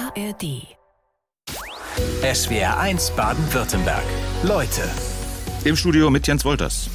ARD. SWR1 Baden-Württemberg. Leute. Im Studio mit Jens Wolters.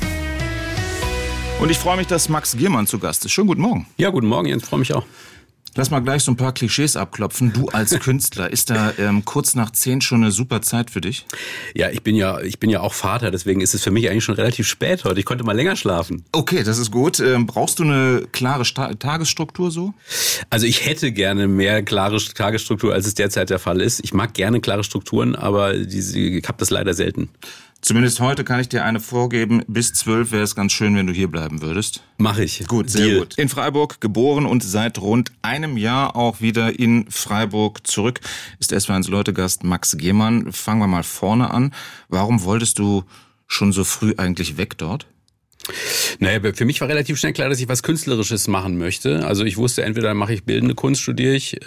Und ich freue mich, dass Max Giermann zu Gast ist. Schönen guten Morgen. Ja, guten Morgen, Jens, freue mich auch. Lass mal gleich so ein paar Klischees abklopfen. Du als Künstler, ist da kurz nach 10 schon eine super Zeit für dich? Ja, ich bin ja auch Vater, deswegen ist es für mich eigentlich schon relativ spät heute. Ich konnte mal länger schlafen. Okay, das ist gut. Brauchst du eine klare Tagesstruktur so? Also ich hätte gerne mehr klare Tagesstruktur, als es derzeit der Fall ist. Ich mag gerne klare Strukturen, aber ich habe das leider selten. Zumindest heute kann ich dir eine vorgeben. Bis 12 wäre es ganz schön, wenn du hier bleiben würdest. Mach ich. Gut, sehr gut. In Freiburg geboren und seit rund einem Jahr auch wieder in Freiburg zurück ist SWR1 Leute-Gast Max Giermann. Fangen wir mal vorne an. Warum wolltest du schon so früh eigentlich weg dort? Naja, für mich war relativ schnell klar, dass ich was Künstlerisches machen möchte. Also ich wusste, entweder mache ich bildende Kunst, studiere ich,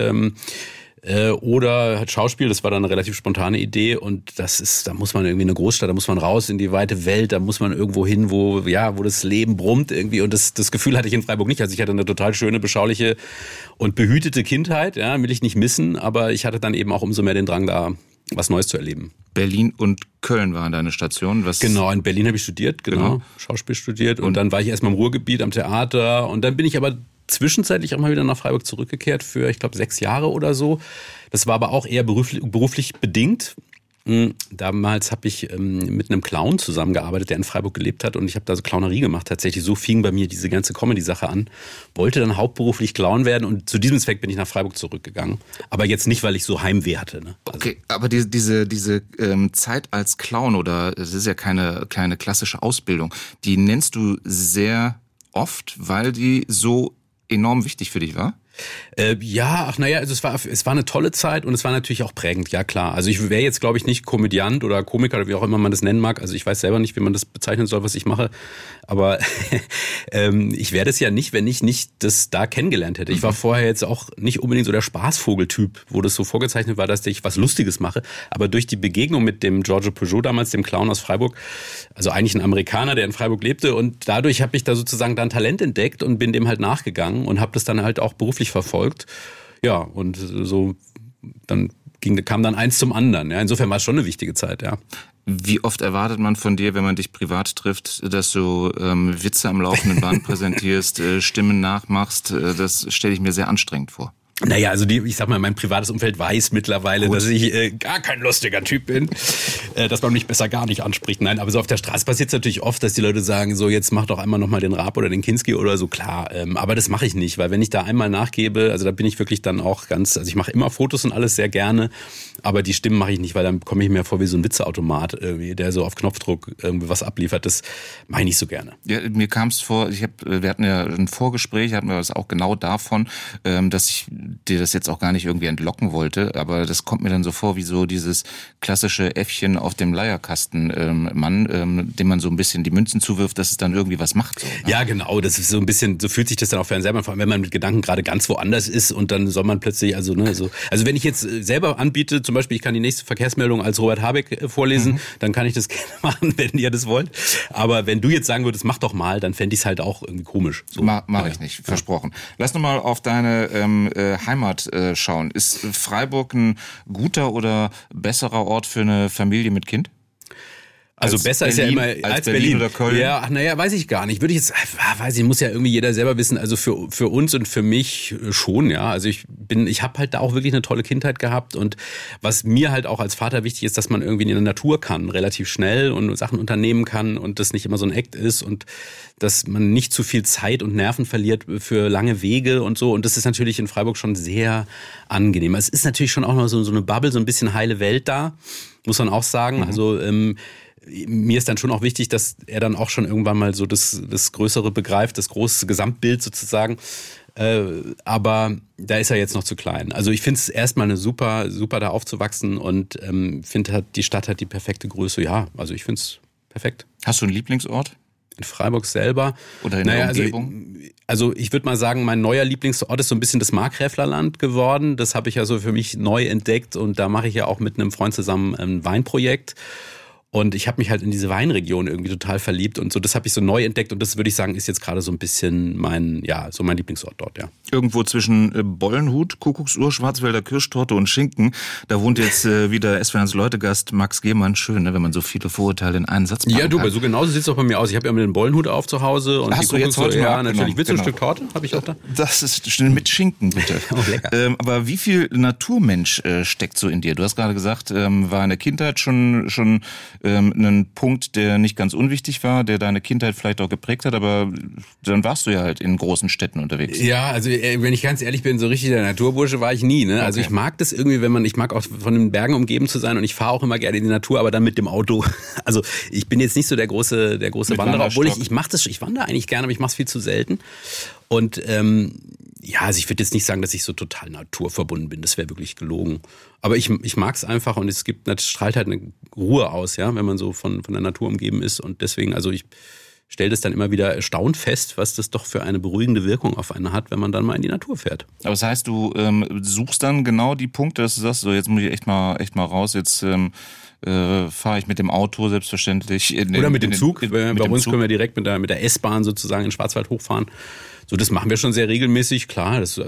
oder halt Schauspiel, das war dann eine relativ spontane Idee und da muss man irgendwie in eine Großstadt, da muss man raus in die weite Welt, da muss man irgendwo hin, wo das Leben brummt irgendwie und das Gefühl hatte ich in Freiburg nicht. Also ich hatte eine total schöne, beschauliche und behütete Kindheit, ja, will ich nicht missen, aber ich hatte dann eben auch umso mehr den Drang, da was Neues zu erleben. Berlin und Köln waren deine Stationen. Genau, in Berlin habe ich studiert, genau. Schauspiel studiert und dann war ich erstmal im Ruhrgebiet am Theater und dann bin ich aber zwischenzeitlich auch mal wieder nach Freiburg zurückgekehrt für, ich glaube, 6 Jahre oder so. Das war aber auch eher beruflich bedingt. Damals habe ich mit einem Clown zusammengearbeitet, der in Freiburg gelebt hat und ich habe da so Clownerie gemacht. Tatsächlich, so fing bei mir diese ganze Comedy-Sache an. Wollte dann hauptberuflich Clown werden und zu diesem Zweck bin ich nach Freiburg zurückgegangen. Aber jetzt nicht, weil ich so Heimweh hatte. Ne? Also okay, aber diese Zeit als Clown, oder das ist ja keine klassische Ausbildung, die nennst du sehr oft, weil die so enorm wichtig für dich war? Also es war eine tolle Zeit und es war natürlich auch prägend, ja klar. Also ich wäre jetzt, glaube ich, nicht Komödiant oder Komiker oder wie auch immer man das nennen mag. Also ich weiß selber nicht, wie man das bezeichnen soll, was ich mache. Aber ich wäre das ja nicht, wenn ich nicht das da kennengelernt hätte. Ich war vorher jetzt auch nicht unbedingt so der Spaßvogeltyp, wo das so vorgezeichnet war, dass ich was Lustiges mache. Aber durch die Begegnung mit dem Giorgio Peugeot damals, dem Clown aus Freiburg, also eigentlich ein Amerikaner, der in Freiburg lebte, und dadurch habe ich da sozusagen dann Talent entdeckt und bin dem halt nachgegangen und habe das dann halt auch beruflich verfolgt. Ja, und so dann kam dann eins zum anderen. Ja. Insofern war es schon eine wichtige Zeit, ja. Wie oft erwartet man von dir, wenn man dich privat trifft, dass du Witze am laufenden Band präsentierst, Stimmen nachmachst? Das stelle ich mir sehr anstrengend vor. Naja, also ich sag mal, mein privates Umfeld weiß mittlerweile, dass ich gar kein lustiger Typ bin, dass man mich besser gar nicht anspricht. Nein, aber so auf der Straße passiert es natürlich oft, dass die Leute sagen, so jetzt mach doch einmal nochmal den Raab oder den Kinski oder so, klar. Aber das mache ich nicht, weil wenn ich da einmal nachgebe, also da bin ich wirklich dann auch also ich mache immer Fotos und alles sehr gerne, aber die Stimmen mache ich nicht, weil dann komme ich mir vor wie so ein Witzeautomat irgendwie, der so auf Knopfdruck irgendwie was abliefert. Das mache ich nicht so gerne. Ja, mir kam es vor, wir hatten ja ein Vorgespräch, hatten wir das auch genau davon, dass ich dir das jetzt auch gar nicht irgendwie entlocken wollte, aber das kommt mir dann so vor wie so dieses klassische Äffchen auf dem Leierkasten Mann, dem man so ein bisschen die Münzen zuwirft, dass es dann irgendwie was macht. So, ne? Ja, genau, das ist so ein bisschen, so fühlt sich das dann auch für einen selber, vor allem wenn man mit Gedanken gerade ganz woanders ist und dann soll man plötzlich, also wenn ich jetzt selber anbiete, zum Beispiel ich kann die nächste Verkehrsmeldung als Robert Habeck vorlesen, dann kann ich das gerne machen, wenn ihr das wollt, aber wenn du jetzt sagen würdest, mach doch mal, dann fände ich es halt auch irgendwie komisch. So. Mach ich nicht, versprochen. Lass noch mal auf deine Heimat schauen. Ist Freiburg ein guter oder besserer Ort für eine Familie mit Kind? Also besser Berlin, ist ja immer als Berlin oder Köln. Ja, weiß ich gar nicht. Muss ja irgendwie jeder selber wissen. Also für uns und für mich schon, ja. Also ich habe halt da auch wirklich eine tolle Kindheit gehabt und was mir halt auch als Vater wichtig ist, dass man irgendwie in der Natur kann, relativ schnell und Sachen unternehmen kann und das nicht immer so ein Act ist und dass man nicht zu viel Zeit und Nerven verliert für lange Wege und so. Und das ist natürlich in Freiburg schon sehr angenehm. Es ist natürlich schon auch noch so eine Bubble, so ein bisschen heile Welt da, muss man auch sagen. Also mir ist dann schon auch wichtig, dass er dann auch schon irgendwann mal so das Größere begreift, das große Gesamtbild sozusagen. Aber da ist er jetzt noch zu klein. Also ich finde es erstmal eine super da aufzuwachsen und finde, die Stadt hat die perfekte Größe. Ja, also ich finde es perfekt. Hast du einen Lieblingsort? In Freiburg selber. Oder in der Umgebung? Also ich würde mal sagen, mein neuer Lieblingsort ist so ein bisschen das Markgräflerland geworden. Das habe ich also für mich neu entdeckt und da mache ich ja auch mit einem Freund zusammen ein Weinprojekt. Und ich habe mich halt in diese Weinregion irgendwie total verliebt und so, das habe ich so neu entdeckt und das würde ich sagen, ist jetzt gerade so ein bisschen mein Lieblingsort dort, ja. Irgendwo zwischen Bollenhut, Kuckucksuhr, Schwarzwälder Kirschtorte und Schinken, da wohnt jetzt wieder SWRs Leutegast Max Gehmann. Schön, ne, wenn man so viele Vorurteile in einen Satz packen kann. Ja, so genauso sieht es auch bei mir aus. Ich habe ja immer den Bollenhut auf zu Hause. Und hast du jetzt heute ja, mal natürlich. Willst du ein genau. Stück Torte? Habe ich auch da. Das ist schön mit Schinken, bitte. Oh, lecker. Aber wie viel Naturmensch steckt so in dir? Du hast gerade gesagt, war in der Kindheit schon ein Punkt, der nicht ganz unwichtig war, der deine Kindheit vielleicht auch geprägt hat, aber dann warst du ja halt in großen Städten unterwegs. Ja, also wenn ich ganz ehrlich bin, so richtig der Naturbursche war ich nie. Ne? Also ich mag das irgendwie, ich mag auch von den Bergen umgeben zu sein und ich fahre auch immer gerne in die Natur, aber dann mit dem Auto. Also ich bin jetzt nicht so der große Wanderer, obwohl ich wandere eigentlich gerne, aber ich mache es viel zu selten. Und also ich würde jetzt nicht sagen, dass ich so total naturverbunden bin. Das wäre wirklich gelogen. Aber ich mag es einfach und es strahlt halt eine Ruhe aus, ja, wenn man so von der Natur umgeben ist. Und deswegen, also ich stelle das dann immer wieder erstaunt fest, was das doch für eine beruhigende Wirkung auf einen hat, wenn man dann mal in die Natur fährt. Aber das heißt, du suchst dann genau die Punkte, dass du sagst, so jetzt muss ich echt mal raus, jetzt fahre ich mit dem Auto selbstverständlich. Oder mit dem Zug. Bei uns Zug. können wir direkt mit der S-Bahn sozusagen in Schwarzwald hochfahren. So, das machen wir schon sehr regelmäßig, klar. Das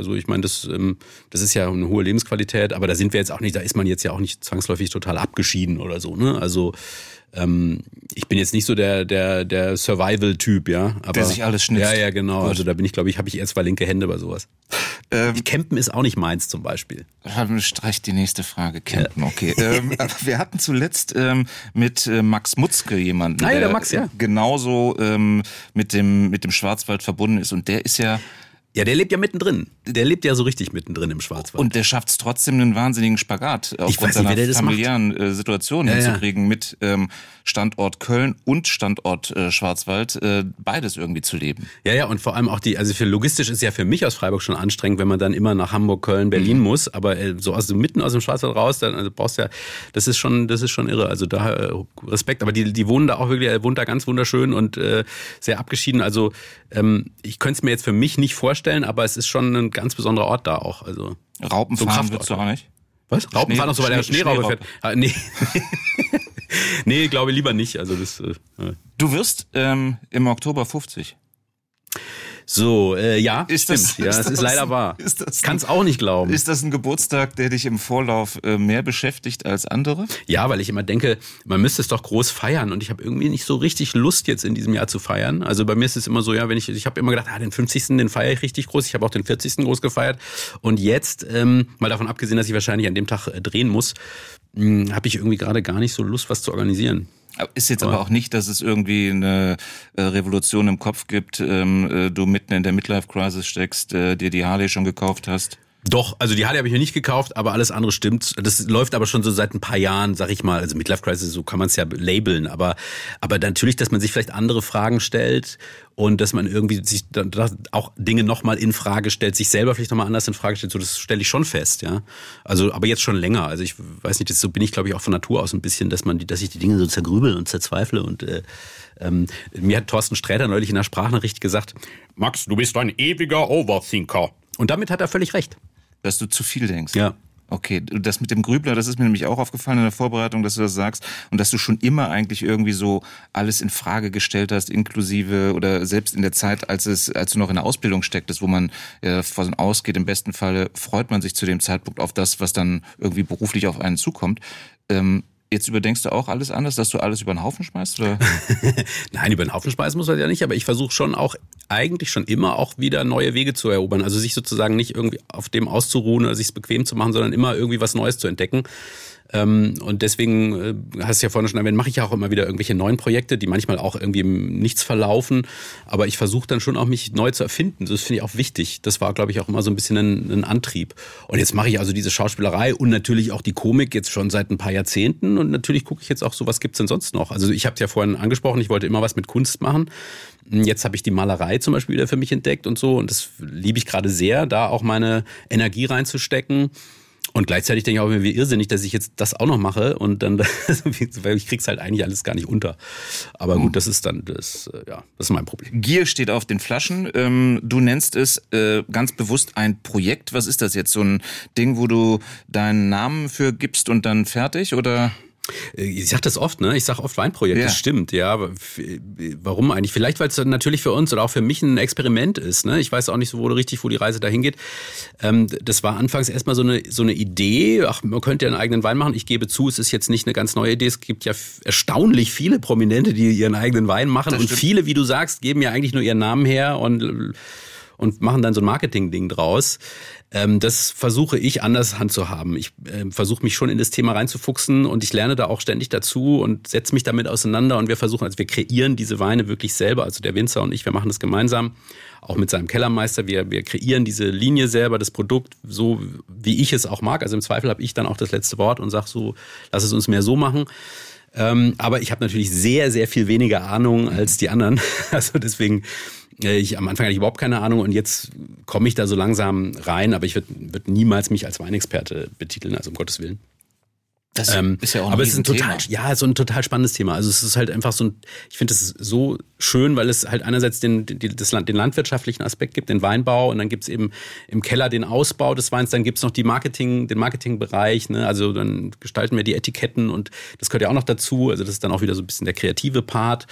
ist ja eine hohe Lebensqualität, aber da sind wir jetzt auch nicht, da ist man jetzt ja auch nicht zwangsläufig total abgeschieden oder so, ne? Also ich bin jetzt nicht so der Survival-Typ, ja. Aber, der sich alles schnitzt. Ja, genau. Gut. Also da bin ich, glaube ich, habe ich eher 2 linke Hände bei sowas. Campen ist auch nicht meins zum Beispiel. Streich die nächste Frage. Campen, okay. Wir hatten zuletzt mit Max Mutzke jemanden, der der Max, ja. genauso mit dem Schwarzwald verbunden ist. Und der ist ja... Ja, der lebt ja mittendrin. Der lebt ja so richtig mittendrin im Schwarzwald. Und der schafft es trotzdem, einen wahnsinnigen Spagat aufgrund seiner familiären Situation hinzukriegen, mit Standort Köln und Standort Schwarzwald, beides irgendwie zu leben. Ja, und vor allem auch für logistisch ist ja für mich aus Freiburg schon anstrengend, wenn man dann immer nach Hamburg, Köln, Berlin muss, aber so mitten aus dem Schwarzwald raus, dann brauchst du ja, das ist schon irre, also da Respekt, aber die wohnen da auch wirklich, er wohnt da ganz wunderschön und sehr abgeschieden, also ich könnte es mir jetzt für mich nicht vorstellen, aber es ist schon ein ganz besonderer Ort da auch, also. Raupenfahren würdest du auch nicht? Was? Raupenfahren noch so, weil der Schneeraube fährt? Nee. Nee, glaube lieber nicht. Also das. Du wirst im Oktober 50. So, ja, ist stimmt. Das, ja, das ist leider wahr. Ich kann es auch nicht glauben. Ist das ein Geburtstag, der dich im Vorlauf mehr beschäftigt als andere? Ja, weil ich immer denke, man müsste es doch groß feiern und ich habe irgendwie nicht so richtig Lust jetzt in diesem Jahr zu feiern. Also bei mir ist es immer so, ja, ich habe immer gedacht, den 50. den feiere ich richtig groß. Ich habe auch den 40. groß gefeiert und jetzt, mal davon abgesehen, dass ich wahrscheinlich an dem Tag drehen muss, habe ich irgendwie gerade gar nicht so Lust, was zu organisieren. Ist jetzt aber auch nicht, dass es irgendwie eine Revolution im Kopf gibt, du mitten in der Midlife-Crisis steckst, dir die Harley schon gekauft hast? Doch, also die Harley habe ich mir nicht gekauft, aber alles andere stimmt. Das läuft aber schon so seit ein paar Jahren, sag ich mal. Also Midlife Crisis, so kann man es ja labeln. Aber natürlich, dass man sich vielleicht andere Fragen stellt und dass man irgendwie sich dann auch Dinge nochmal in Frage stellt, sich selber vielleicht nochmal anders in Frage stellt. So, das stelle ich schon fest, ja. Also, aber jetzt schon länger. Also ich weiß nicht, so bin ich, glaube ich, auch von Natur aus ein bisschen, dass ich die Dinge so zergrübel und zerzweifle und mir hat Thorsten Sträter neulich in der Sprachnachricht gesagt, Max, du bist ein ewiger Overthinker. Und damit hat er völlig recht. Dass du zu viel denkst. Ja. Okay, das mit dem Grübler, das ist mir nämlich auch aufgefallen in der Vorbereitung, dass du das sagst und dass du schon immer eigentlich irgendwie so alles in Frage gestellt hast, inklusive oder selbst in der Zeit, als du noch in der Ausbildung stecktest, wo man davon ausgeht, im besten Falle freut man sich zu dem Zeitpunkt auf das, was dann irgendwie beruflich auf einen zukommt. Jetzt überdenkst du auch alles anders, dass du alles über den Haufen schmeißt? Oder? Nein, über den Haufen schmeißen muss man ja nicht, aber ich versuche schon auch eigentlich schon immer auch wieder neue Wege zu erobern. Also sich sozusagen nicht irgendwie auf dem auszuruhen oder sich es bequem zu machen, sondern immer irgendwie was Neues zu entdecken. Und deswegen, hast du ja vorhin schon erwähnt, mache ich ja auch immer wieder irgendwelche neuen Projekte, die manchmal auch irgendwie im Nichts verlaufen. Aber ich versuche dann schon auch, mich neu zu erfinden. Das finde ich auch wichtig. Das war, glaube ich, auch immer so ein bisschen ein Antrieb. Und jetzt mache ich also diese Schauspielerei und natürlich auch die Komik jetzt schon seit ein paar Jahrzehnten. Und natürlich gucke ich jetzt auch so, was gibt's denn sonst noch? Also ich habe es ja vorhin angesprochen, ich wollte immer was mit Kunst machen. Jetzt habe ich die Malerei zum Beispiel wieder für mich entdeckt und so. Und das liebe ich gerade sehr, da auch meine Energie reinzustecken. Und gleichzeitig denke ich auch, wie irrsinnig, dass ich jetzt das auch noch mache und dann, weil ich krieg's halt eigentlich alles gar nicht unter. Aber gut, das ist mein Problem. Gier steht auf den Flaschen. Du nennst es ganz bewusst ein Projekt. Was ist das jetzt? So ein Ding, wo du deinen Namen für gibst und dann fertig, oder? Ich sag das oft, ne? Ich sag oft Weinprojekt, das stimmt, ja. Warum eigentlich? Vielleicht, weil es natürlich für uns oder auch für mich ein Experiment ist, ne? Ich weiß auch nicht so wo die Reise dahin geht. Das war anfangs erstmal so eine Idee, man könnte ja einen eigenen Wein machen. Ich gebe zu, es ist jetzt nicht eine ganz neue Idee. Es gibt ja erstaunlich viele Prominente, die ihren eigenen Wein machen. Und viele, wie du sagst, geben ja eigentlich nur ihren Namen her und machen dann so ein Marketing-Ding draus. Das versuche ich anders handzuhaben. Ich versuche mich schon in das Thema reinzufuchsen und ich lerne da auch ständig dazu und setze mich damit auseinander und wir kreieren diese Weine wirklich selber, also der Winzer und ich, wir machen das gemeinsam, auch mit seinem Kellermeister. Wir kreieren diese Linie selber, das Produkt, so wie ich es auch mag. Also im Zweifel habe ich dann auch das letzte Wort und sage so, lass es uns mehr so machen. Aber ich habe natürlich sehr, sehr viel weniger Ahnung als die anderen. Also deswegen, am Anfang hatte ich überhaupt keine Ahnung und jetzt komme ich da so langsam rein, aber ich würd niemals mich als Weinexperte betiteln, also um Gottes Willen. Das ist ja auch ein aber es ist ein Thema. so ein total spannendes Thema. Also es ist halt einfach ich finde es so schön, weil es halt einerseits den landwirtschaftlichen Aspekt gibt, den Weinbau und dann gibt's eben im Keller den Ausbau des Weins, dann gibt's noch den Marketingbereich, ne? Also dann gestalten wir die Etiketten und das gehört ja auch noch dazu. Also das ist dann auch wieder so ein bisschen der kreative Part.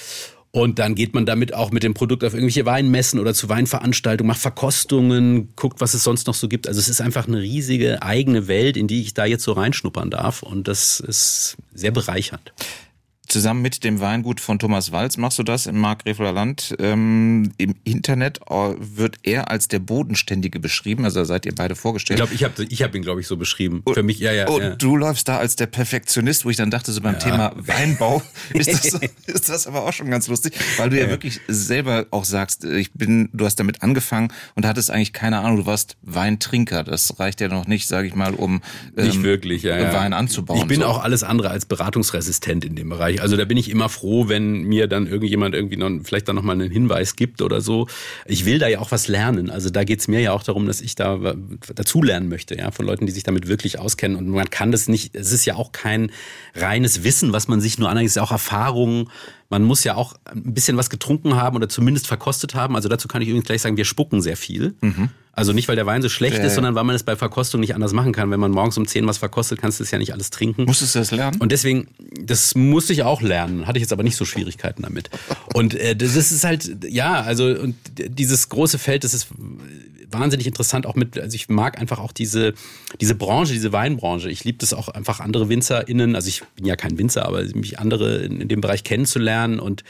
Und dann geht man damit auch mit dem Produkt auf irgendwelche Weinmessen oder zu Weinveranstaltungen, macht Verkostungen, guckt, was es sonst noch so gibt. Also es ist einfach eine riesige eigene Welt, in die ich da jetzt so reinschnuppern darf. Und das ist sehr bereichernd. Zusammen mit dem Weingut von Thomas Walz machst du das im Markgräfler Land. Im Internet wird er als der Bodenständige beschrieben, also da seid ihr beide vorgestellt. Ich hab ihn, glaube ich, so beschrieben. Für mich, ja. Und du läufst da als der Perfektionist, wo ich dann dachte, so beim Thema Weinbau ist das aber auch schon ganz lustig, weil du ja wirklich selber auch sagst, du hast damit angefangen und hattest eigentlich keine Ahnung, du warst Weintrinker. Das reicht ja noch nicht, sage ich mal, um nicht wirklich, Wein anzubauen. Ich bin auch alles andere als beratungsresistent in dem Bereich. Also da bin ich immer froh, wenn mir dann irgendjemand vielleicht dann nochmal einen Hinweis gibt oder so. Ich will da ja auch was lernen. Also da geht's mir ja auch darum, dass ich da dazu lernen möchte, ja, von Leuten, die sich damit wirklich auskennen. Und man kann das nicht, es ist ja auch kein reines Wissen, was man sich nur aneignet, es ist ja auch Erfahrung. Man muss ja auch ein bisschen was getrunken haben oder zumindest verkostet haben. Also dazu kann ich übrigens gleich sagen, wir spucken sehr viel. Mhm. Also nicht, weil der Wein so schlecht ist, sondern weil man es bei Verkostung nicht anders machen kann. Wenn man morgens um 10 was verkostet, kannst du es ja nicht alles trinken. Musstest du das lernen? Und deswegen, das musste ich auch lernen. Hatte ich jetzt aber nicht so Schwierigkeiten damit. Und das ist halt, ja, also und dieses große Feld, das ist wahnsinnig interessant auch also ich mag einfach auch diese Branche, diese Weinbranche. Ich liebe das auch einfach andere WinzerInnen, also ich bin ja kein Winzer, aber mich andere in dem Bereich kennenzulernen und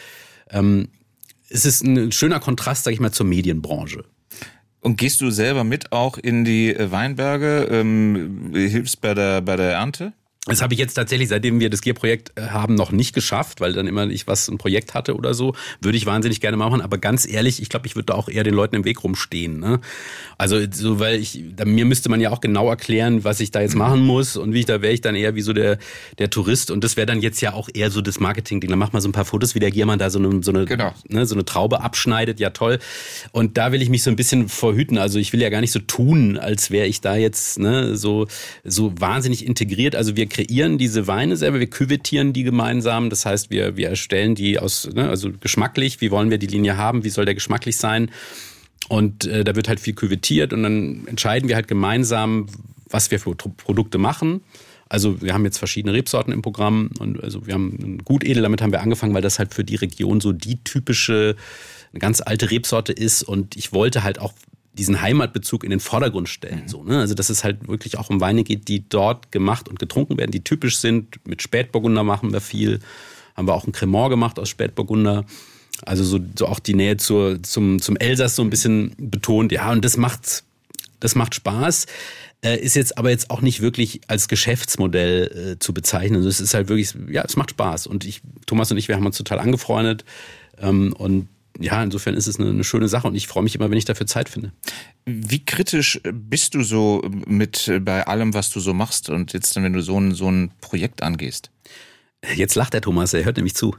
es ist ein schöner Kontrast, sag ich mal, zur Medienbranche. Und gehst du selber mit auch in die Weinberge, hilfst bei der Ernte? Das habe ich jetzt tatsächlich, seitdem wir das Gierprojekt haben, noch nicht geschafft, weil dann immer ich ein Projekt hatte oder so. Würde ich wahnsinnig gerne machen, aber ganz ehrlich, ich glaube, ich würde da auch eher den Leuten im Weg rumstehen. Ne? Also so, weil mir müsste man ja auch genau erklären, was ich da jetzt machen muss und da wäre ich dann eher wie so der Tourist und das wäre dann jetzt ja auch eher so das Marketing-Ding. Dann macht man so ein paar Fotos, wie der Giermann da so eine Traube abschneidet, ja toll. Und da will ich mich so ein bisschen verhüten. Also ich will ja gar nicht so tun, als wäre ich da jetzt so wahnsinnig integriert. Also wir kreieren diese Weine selber, wir küvettieren die gemeinsam. Das heißt, wir erstellen die also geschmacklich, wie wollen wir die Linie haben, wie soll der geschmacklich sein. Und da wird halt viel küvettiert und dann entscheiden wir halt gemeinsam, was wir für Produkte machen. Also wir haben jetzt verschiedene Rebsorten im Programm und also wir haben ein Gutedel, damit haben wir angefangen, weil das halt für die Region so die typische, eine ganz alte Rebsorte ist und ich wollte halt auch diesen Heimatbezug in den Vordergrund stellen. So, ne? Also dass es halt wirklich auch um Weine geht, die dort gemacht und getrunken werden, die typisch sind. Mit Spätburgunder machen wir viel. Haben wir auch ein Cremant gemacht aus Spätburgunder. Also so auch die Nähe zum Elsass so ein bisschen betont. Ja, und das macht Spaß. Ist jetzt aber auch nicht wirklich als Geschäftsmodell zu bezeichnen. Also es ist halt wirklich, ja, es macht Spaß. Und Thomas und ich, wir haben uns total angefreundet. Und ja, insofern ist es eine schöne Sache und ich freue mich immer, wenn ich dafür Zeit finde. Wie kritisch bist du so bei allem, was du so machst und jetzt, wenn du so ein Projekt angehst? Jetzt lacht der Thomas, er hört nämlich zu.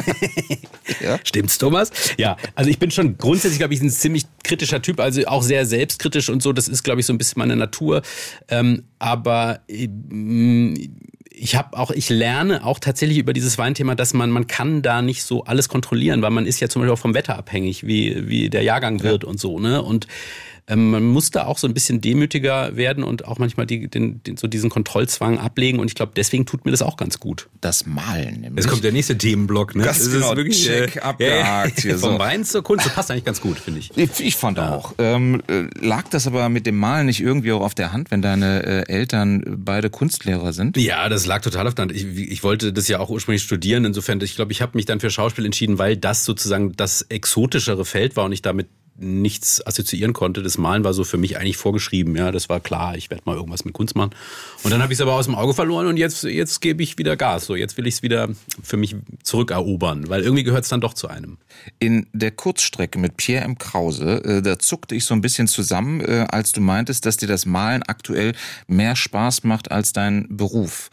Ja. Stimmt's, Thomas? Ja, also ich bin schon grundsätzlich, glaube ich, ein ziemlich kritischer Typ, also auch sehr selbstkritisch und so, das ist, glaube ich, so ein bisschen meine Natur. Aber ich lerne auch tatsächlich über dieses Weinthema, dass man kann da nicht so alles kontrollieren, weil man ist ja zum Beispiel auch vom Wetter abhängig, wie der Jahrgang wird und so, ne? Und Man muss da auch so ein bisschen demütiger werden und auch manchmal so diesen Kontrollzwang ablegen. Und ich glaube, deswegen tut mir das auch ganz gut. Das Malen nämlich. Jetzt kommt der nächste Themenblock. Ne? Das genau, ist wirklich check, abgehakt. Hier vom Wein zur Kunst, das passt eigentlich ganz gut, finde ich. Ich fand auch. Lag das aber mit dem Malen nicht irgendwie auch auf der Hand, wenn deine Eltern beide Kunstlehrer sind? Ja, das lag total auf der Hand. Ich wollte das ja auch ursprünglich studieren. Insofern, ich glaube, ich habe mich dann für Schauspiel entschieden, weil das sozusagen das exotischere Feld war und ich damit nichts assoziieren konnte. Das Malen war so für mich eigentlich vorgeschrieben. Ja, das war klar, ich werde mal irgendwas mit Kunst machen. Und dann habe ich es aber aus dem Auge verloren und jetzt gebe ich wieder Gas. So, jetzt will ich es wieder für mich zurückerobern, weil irgendwie gehört es dann doch zu einem. In der Kurzstrecke mit Pierre M. Krause, da zuckte ich so ein bisschen zusammen, als du meintest, dass dir das Malen aktuell mehr Spaß macht als dein Beruf.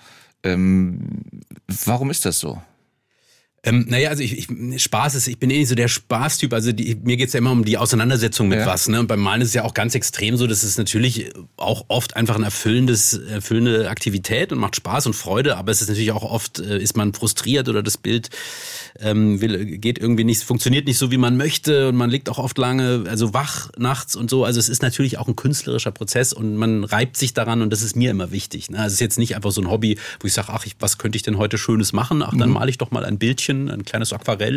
Warum ist das so? Naja, also ich bin eh nicht so der Spaßtyp, also mir geht's ja immer um die Auseinandersetzung mit was, ne? Und beim Malen ist es ja auch ganz extrem so, das ist natürlich auch oft einfach eine erfüllende Aktivität und macht Spaß und Freude, aber es ist natürlich auch oft, ist man frustriert oder das Bild geht irgendwie nicht, funktioniert nicht so, wie man möchte und man liegt auch oft lange, also wach nachts und so, also es ist natürlich auch ein künstlerischer Prozess und man reibt sich daran und das ist mir immer wichtig, ne? Also es ist jetzt nicht einfach so ein Hobby, wo ich sage, was könnte ich denn heute Schönes machen? Ach, dann male ich doch mal ein Bildchen, ein kleines Aquarell,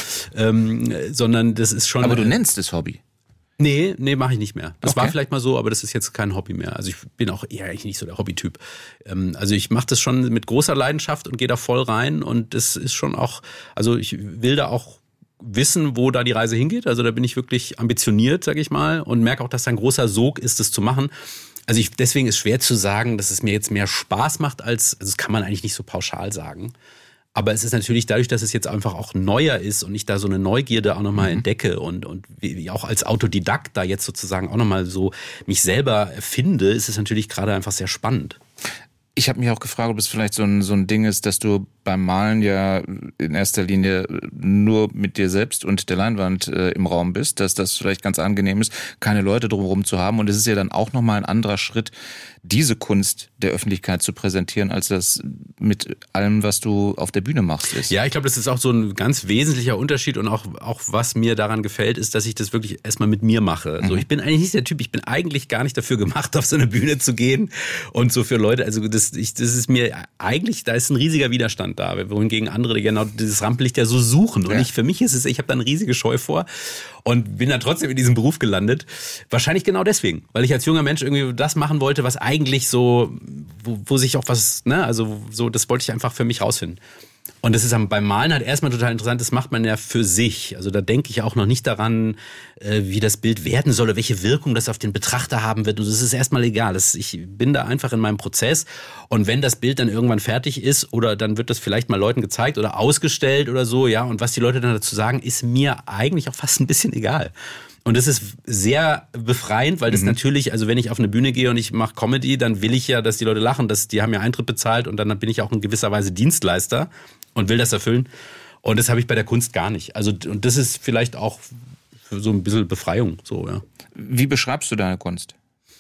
sondern das ist schon... Aber du nennst es Hobby? Nee, mache ich nicht mehr. Das war vielleicht mal so, aber das ist jetzt kein Hobby mehr. Also ich bin auch eher eigentlich nicht so der Hobbytyp. Also ich mache das schon mit großer Leidenschaft und gehe da voll rein und das ist schon auch, also ich will da auch wissen, wo da die Reise hingeht. Also da bin ich wirklich ambitioniert, sag ich mal, und merke auch, dass da ein großer Sog ist, das zu machen. Also deswegen ist schwer zu sagen, dass es mir jetzt mehr Spaß macht also das kann man eigentlich nicht so pauschal sagen. Aber es ist natürlich dadurch, dass es jetzt einfach auch neuer ist und ich da so eine Neugierde auch nochmal entdecke und wie auch als Autodidakt da jetzt sozusagen auch nochmal so mich selber finde, ist es natürlich gerade einfach sehr spannend. Ich habe mich auch gefragt, ob es vielleicht so ein Ding ist, dass du beim Malen ja in erster Linie nur mit dir selbst und der Leinwand im Raum bist, dass das vielleicht ganz angenehm ist, keine Leute drumherum zu haben. Und es ist ja dann auch nochmal ein anderer Schritt, diese Kunst der Öffentlichkeit zu präsentieren, als das mit allem, was du auf der Bühne machst, ist. Ja, ich glaube, das ist auch so ein ganz wesentlicher Unterschied und auch was mir daran gefällt, ist, dass ich das wirklich erstmal mit mir mache. So, ich bin eigentlich nicht der Typ, ich bin eigentlich gar nicht dafür gemacht, auf so eine Bühne zu gehen und so für Leute, also das ist mir eigentlich, da ist ein riesiger Widerstand da, wohingegen andere genau dieses Rampenlicht ja so suchen und für mich ist es, ich habe da eine riesige Scheu vor und bin dann trotzdem in diesem Beruf gelandet. Wahrscheinlich genau deswegen, weil ich als junger Mensch irgendwie das machen wollte, was eigentlich so, wo sich auch was, ne, also so, das wollte ich einfach für mich rausfinden. Und das ist beim Malen halt erstmal total interessant, das macht man ja für sich. Also da denke ich auch noch nicht daran, wie das Bild werden soll oder welche Wirkung das auf den Betrachter haben wird. Und das ist erstmal egal. Ich bin da einfach in meinem Prozess. Und wenn das Bild dann irgendwann fertig ist oder dann wird das vielleicht mal Leuten gezeigt oder ausgestellt oder so, ja, und was die Leute dann dazu sagen, ist mir eigentlich auch fast ein bisschen egal. Und das ist sehr befreiend, weil das natürlich, also wenn ich auf eine Bühne gehe und ich mache Comedy, dann will ich ja, dass die Leute lachen, die haben ja Eintritt bezahlt und dann bin ich auch in gewisser Weise Dienstleister und will das erfüllen. Und das habe ich bei der Kunst gar nicht. Also, und das ist vielleicht auch so ein bisschen Befreiung, so, ja. Wie beschreibst du deine Kunst?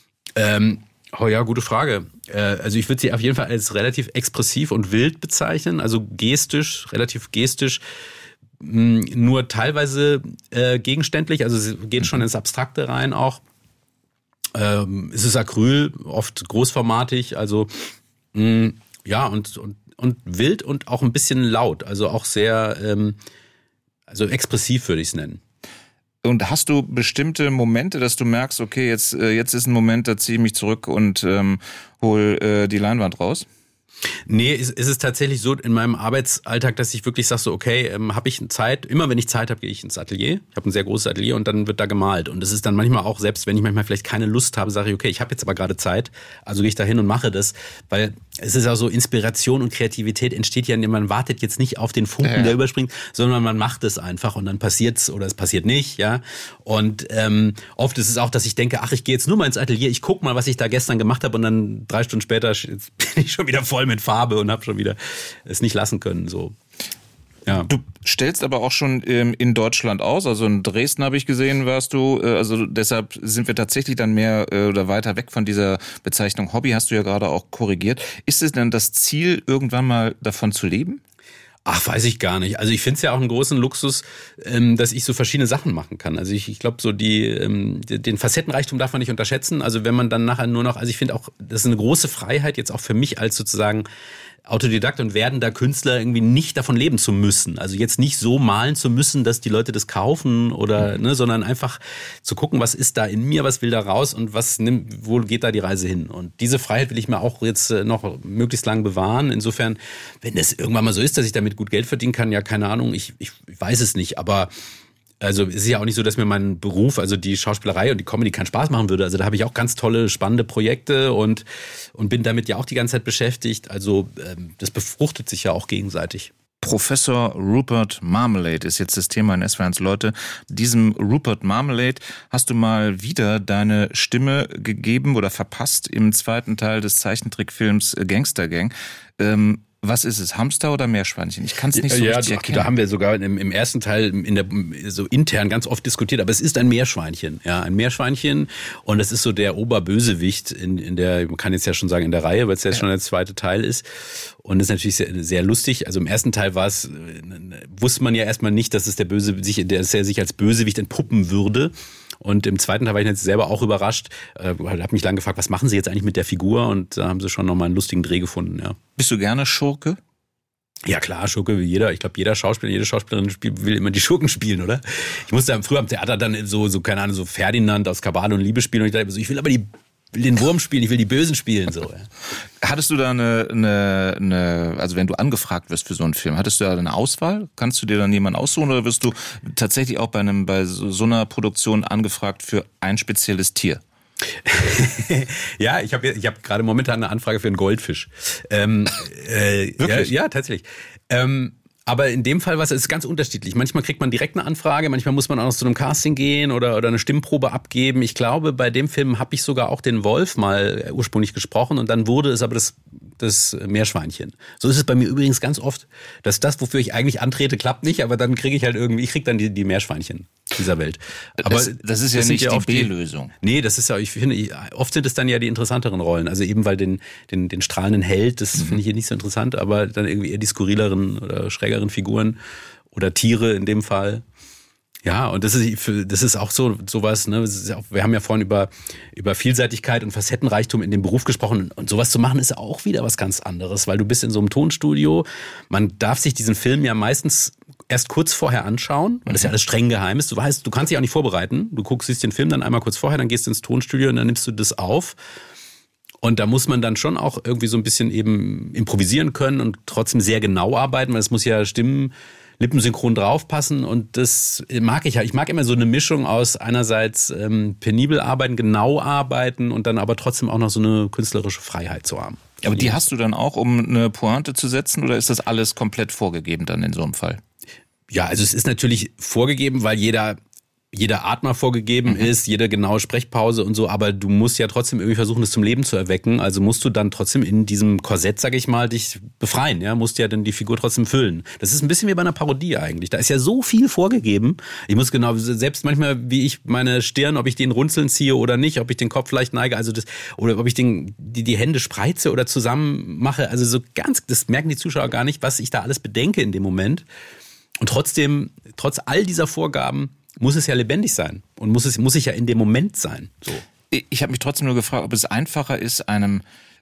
Oh ja, gute Frage. Also ich würde sie auf jeden Fall als relativ expressiv und wild bezeichnen, also relativ gestisch, nur teilweise gegenständlich, also es geht schon ins Abstrakte rein auch. Es ist Acryl, oft großformatig, also ja und wild und auch ein bisschen laut, also auch sehr also expressiv würde ich es nennen. Und hast du bestimmte Momente, dass du merkst, okay, jetzt ist ein Moment, da ziehe ich mich zurück und hol die Leinwand raus? Nee, es ist tatsächlich so in meinem Arbeitsalltag, dass ich wirklich sage so, okay, habe ich Zeit, immer wenn ich Zeit habe, gehe ich ins Atelier. Ich habe ein sehr großes Atelier und dann wird da gemalt. Und es ist dann manchmal auch, selbst wenn ich manchmal vielleicht keine Lust habe, sage ich, okay, ich habe jetzt aber gerade Zeit, also gehe ich da hin und mache das. Weil es ist auch so, Inspiration und Kreativität entsteht ja, indem man wartet jetzt nicht auf den Funken, der überspringt, sondern man macht es einfach und dann passiert's oder es passiert nicht, ja. Und oft ist es auch, dass ich denke, ach, ich gehe jetzt nur mal ins Atelier, ich guck mal, was ich da gestern gemacht habe und dann 3 Stunden später bin ich schon wieder voll mit Farbe und habe schon wieder es nicht lassen können, so. Ja. Du stellst aber auch schon in Deutschland aus, also in Dresden habe ich gesehen, warst du, also deshalb sind wir tatsächlich dann mehr oder weiter weg von dieser Bezeichnung Hobby, hast du ja gerade auch korrigiert. Ist es denn das Ziel, irgendwann mal davon zu leben? Ach, weiß ich gar nicht. Also ich finde es ja auch einen großen Luxus, dass ich so verschiedene Sachen machen kann. Also ich glaube, so den Facettenreichtum darf man nicht unterschätzen. Also wenn man dann nachher nur noch, also ich finde auch, das ist eine große Freiheit jetzt auch für mich als sozusagen Autodidakt und werdender Künstler irgendwie nicht davon leben zu müssen. Also jetzt nicht so malen zu müssen, dass die Leute das kaufen oder, ne, sondern einfach zu gucken, was ist da in mir, was will da raus und wo geht da die Reise hin? Und diese Freiheit will ich mir auch jetzt noch möglichst lang bewahren. Insofern, wenn das irgendwann mal so ist, dass ich damit gut Geld verdienen kann, ja, keine Ahnung, ich weiß es nicht, aber also es ist ja auch nicht so, dass mir mein Beruf, also die Schauspielerei und die Comedy keinen Spaß machen würde. Also da habe ich auch ganz tolle, spannende Projekte und bin damit ja auch die ganze Zeit beschäftigt. Also das befruchtet sich ja auch gegenseitig. Professor Rupert Marmalade ist jetzt das Thema in SWR1 Leute. Diesem Rupert Marmalade hast du mal wieder deine Stimme gegeben oder verpasst im zweiten Teil des Zeichentrickfilms Gangster Gang. Was ist es, Hamster oder Meerschweinchen? Ich kann es nicht so richtig erkennen. Da haben wir sogar im ersten Teil so intern ganz oft diskutiert, aber es ist ein Meerschweinchen. Ja, ein Meerschweinchen und es ist so der Oberbösewicht in der, man kann jetzt ja schon sagen in der Reihe, weil es ja schon der zweite Teil ist. Und das ist natürlich sehr, sehr lustig. Also im ersten Teil wusste man ja erstmal nicht, dass er sich als Bösewicht entpuppen würde. Und im zweiten Teil war ich jetzt selber auch überrascht. Habe mich lange gefragt, was machen sie jetzt eigentlich mit der Figur? Und da haben sie schon nochmal einen lustigen Dreh gefunden. Ja. Bist du gerne Schurke? Ja klar, Schurke wie jeder. Ich glaube, jeder Schauspieler, jede Schauspielerin will immer die Schurken spielen, oder? Ich musste früher am Theater dann so keine Ahnung, so Ferdinand aus Kabale und Liebe spielen. Und ich dachte so, ich will aber den Wurm spielen, ich will die Bösen spielen. So. Ja. Hattest du da also wenn du angefragt wirst für so einen Film, hattest du da eine Auswahl? Kannst du dir dann jemanden aussuchen oder wirst du tatsächlich auch bei so einer Produktion angefragt für ein spezielles Tier? Ja, ich hab gerade momentan eine Anfrage für einen Goldfisch. Wirklich? Ja, tatsächlich. Aber in dem Fall es ist ganz unterschiedlich. Manchmal kriegt man direkt eine Anfrage, manchmal muss man auch noch zu einem Casting gehen oder eine Stimmprobe abgeben. Ich glaube, bei dem Film habe ich sogar auch den Wolf mal ursprünglich gesprochen und dann wurde es aber das Meerschweinchen. So ist es bei mir übrigens ganz oft, dass das, wofür ich eigentlich antrete, klappt nicht, aber dann kriege ich halt ich kriege dann die Meerschweinchen dieser Welt. Aber das ist ja nicht die B-Lösung. Nee, das ist ja, ich finde, oft sind es dann ja die interessanteren Rollen. Also eben weil den strahlenden Held, das finde ich hier nicht so interessant, aber dann irgendwie eher die skurrileren oder schrägeren Figuren oder Tiere in dem Fall. Ja, und das ist auch sowas, ne? Wir haben ja vorhin über Vielseitigkeit und Facettenreichtum in dem Beruf gesprochen und sowas zu machen ist auch wieder was ganz anderes, weil du bist in so einem Tonstudio, man darf sich diesen Film ja meistens erst kurz vorher anschauen, weil das ja alles streng geheim ist. Du weißt, du kannst dich auch nicht vorbereiten. Du siehst den Film dann einmal kurz vorher, dann gehst du ins Tonstudio und dann nimmst du das auf. Und da muss man dann schon auch irgendwie so ein bisschen eben improvisieren können und trotzdem sehr genau arbeiten, weil es muss ja lippensynchron draufpassen und das mag ich ja. Ich mag immer so eine Mischung aus einerseits penibel arbeiten, genau arbeiten und dann aber trotzdem auch noch so eine künstlerische Freiheit zu haben. Aber die hast du dann auch, um eine Pointe zu setzen oder ist das alles komplett vorgegeben dann in so einem Fall? Ja, also es ist natürlich vorgegeben, weil jeder Atmer vorgegeben ist, jede genaue Sprechpause und so, aber du musst ja trotzdem irgendwie versuchen, das zum Leben zu erwecken, also musst du dann trotzdem in diesem Korsett, sag ich mal, dich befreien, ja, musst ja dann die Figur trotzdem füllen. Das ist ein bisschen wie bei einer Parodie eigentlich, da ist ja so viel vorgegeben, ich muss genau, selbst manchmal, wie ich meine Stirn, ob ich den runzeln ziehe oder nicht, ob ich den Kopf leicht neige, also oder ob ich die Hände spreize oder zusammen mache, also so ganz, das merken die Zuschauer gar nicht, was ich da alles bedenke in dem Moment und trotzdem, trotz all dieser Vorgaben, muss es ja lebendig sein und muss ich ja in dem Moment sein. So. Ich habe mich trotzdem nur gefragt, ob es einfacher ist, einem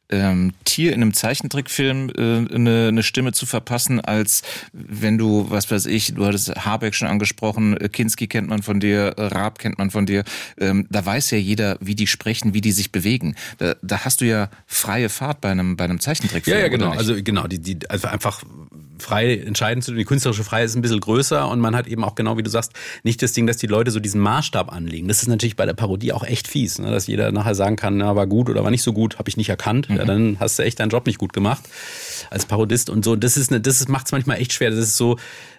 Tier in einem Zeichentrickfilm eine Stimme zu verpassen, als wenn du, was weiß ich, du hattest Habeck schon angesprochen, Kinski kennt man von dir, Raab kennt man von dir, da weiß ja jeder, wie die sprechen, wie die sich bewegen. Da hast du ja freie Fahrt bei einem Zeichentrickfilm. Ja, genau. Also genau, also einfach frei entscheiden zu tun. Die künstlerische Freiheit ist ein bisschen größer und man hat eben auch genau, wie du sagst, nicht das Ding, dass die Leute so diesen Maßstab anlegen. Das ist natürlich bei der Parodie auch echt fies, ne? Dass jeder nachher sagen kann, na, war gut oder war nicht so gut, habe ich nicht erkannt. Ja, dann hast du echt deinen Job nicht gut gemacht als Parodist und so. Das macht es manchmal echt schwer. Das ist so,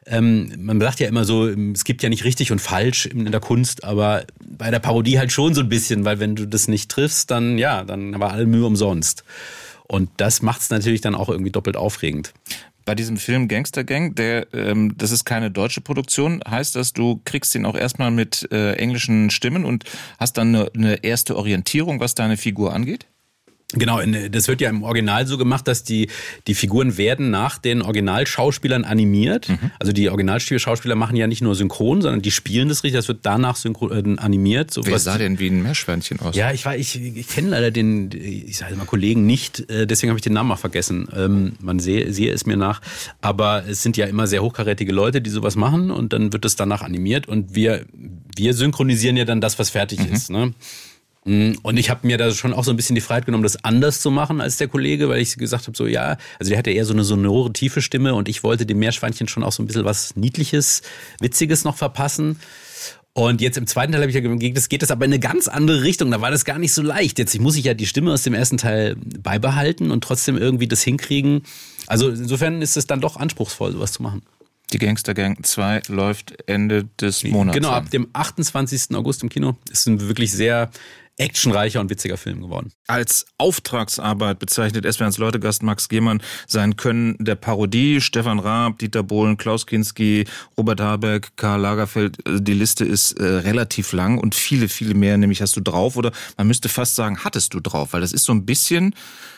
man sagt ja immer so, es gibt ja nicht richtig und falsch in der Kunst, aber bei der Parodie halt schon so ein bisschen, weil wenn du das nicht triffst, dann war alle Mühe umsonst. Und das macht es natürlich dann auch irgendwie doppelt aufregend. Bei diesem Film Gangster Gang, das ist keine deutsche Produktion, heißt das, du kriegst ihn auch erstmal mit englischen Stimmen und hast dann eine erste Orientierung, was deine Figur angeht? Genau, das wird ja im Original so gemacht, dass die Figuren werden nach den Originalschauspielern animiert. Also die Originalschauspieler machen ja nicht nur synchron, sondern die spielen das richtig. Das wird danach animiert. So Wer sah denn wie ein Meerschweinchen aus? Ja, ich kenne leider ich sage mal Kollegen nicht, deswegen habe ich den Namen auch vergessen. Man sehe es mir nach. Aber es sind ja immer sehr hochkarätige Leute, die sowas machen und dann wird es danach animiert und wir synchronisieren ja dann das, was fertig ist, ne? Und ich habe mir da schon auch so ein bisschen die Freiheit genommen, das anders zu machen als der Kollege, weil ich gesagt habe, so ja, also der hatte eher so eine sonore, tiefe Stimme und ich wollte dem Meerschweinchen schon auch so ein bisschen was Niedliches, Witziges noch verpassen. Und jetzt im zweiten Teil habe ich ja geht das aber in eine ganz andere Richtung. Da war das gar nicht so leicht. Jetzt muss ich ja die Stimme aus dem ersten Teil beibehalten und trotzdem irgendwie das hinkriegen. Also insofern ist es dann doch anspruchsvoll, sowas zu machen. Die Gangster Gang 2 läuft Ende des Monats. Genau, ab dem 28. August im Kino. Ist ein wirklich sehr actionreicher und witziger Film geworden. Als Auftragsarbeit bezeichnet SWRs Leutegast Max Gehmann sein Können der Parodie. Stefan Raab, Dieter Bohlen, Klaus Kinski, Robert Habeck, Karl Lagerfeld. Die Liste ist relativ lang und viele, viele mehr nämlich hast du drauf. Oder man müsste fast sagen, hattest du drauf. Weil das ist so ein bisschen